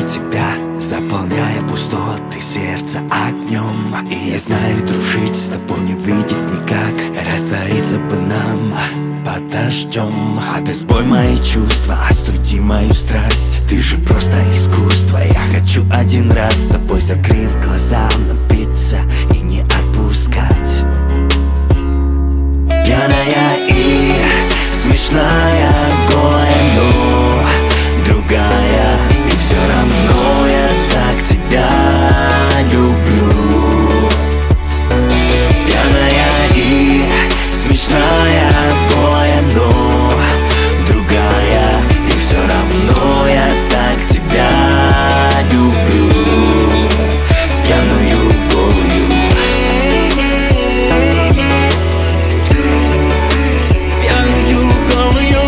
тебя, заполняя пустоты сердца огнем. И я знаю, дружить с тобой не выйдет никак, раствориться бы нам под дождем. Обезболь мои чувства, остуди мою страсть. Ты же просто искусство. Я хочу один раз с тобой, закрыв глаза, напиться и не отпускать. Пьяная и смешная, голая, но другая. И все равно я так тебя люблю. Пьяная и смешная, голая, но другая. И все равно я так тебя люблю. Пьяную, голую. Пьяную, голую.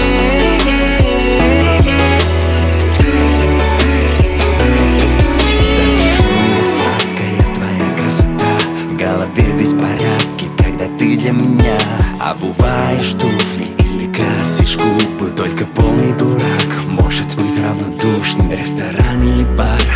Да безумие сладкая твоя красота. В голове беспорядки, когда ты для меня обуваешь туфли или красишь губы. Только полный дурак может быть равнодушным. Ресторан или бар,